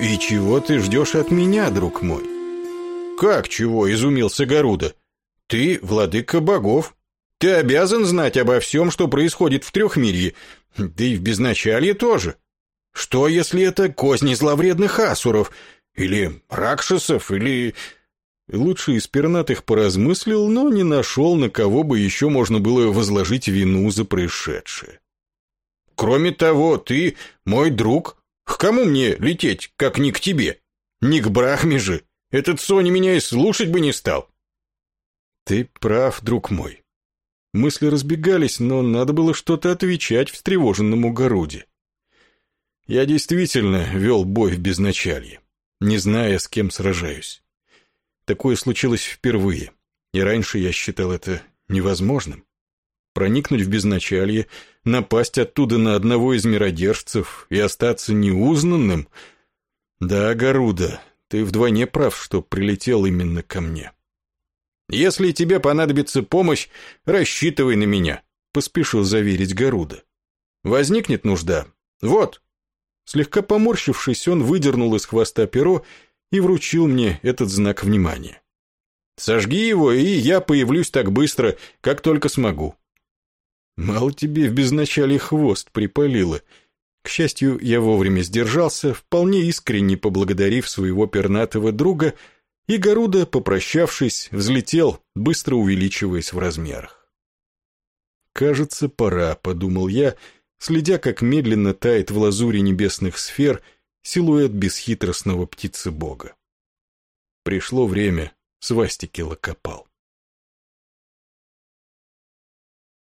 «И чего ты ждешь от меня, друг мой?» «Как чего?» — изумился Гаруда. «Ты владыка богов. Ты обязан знать обо всем, что происходит в Трехмирье, да и в Безначалье тоже. Что, если это козни зловредных асуров, или ракшасов, или...» Лучший из пернатых поразмыслил, но не нашел, на кого бы еще можно было возложить вину за происшедшее. «Кроме того, ты мой друг. К кому мне лететь, как не к тебе? Не к Брахме же. Этот Сони меня и слушать бы не стал». «Ты прав, друг мой». Мысли разбегались, но надо было что-то отвечать встревоженному Гаруде. Я действительно вел бой в Безначалье, не зная, с кем сражаюсь. Такое случилось впервые, и раньше я считал это невозможным. Проникнуть в Безначалье, напасть оттуда на одного из миродержцев и остаться неузнанным? Да, Гаруда, ты вдвойне прав, что прилетел именно ко мне. «Если тебе понадобится помощь, рассчитывай на меня», — поспешил заверить Гаруда. «Возникнет нужда. Вот». Слегка поморщившись, он выдернул из хвоста перо и вручил мне этот знак внимания. «Сожги его, и я появлюсь так быстро, как только смогу». Мало тебе в Безначалье хвост припалило. К счастью, я вовремя сдержался, вполне искренне поблагодарив своего пернатого друга, и Гаруда, попрощавшись, взлетел, быстро увеличиваясь в размерах. «Кажется, пора», — подумал я, следя, как медленно тает в лазури небесных сфер силуэт бесхитростного птицы-бога. Пришло время свастики Локопал.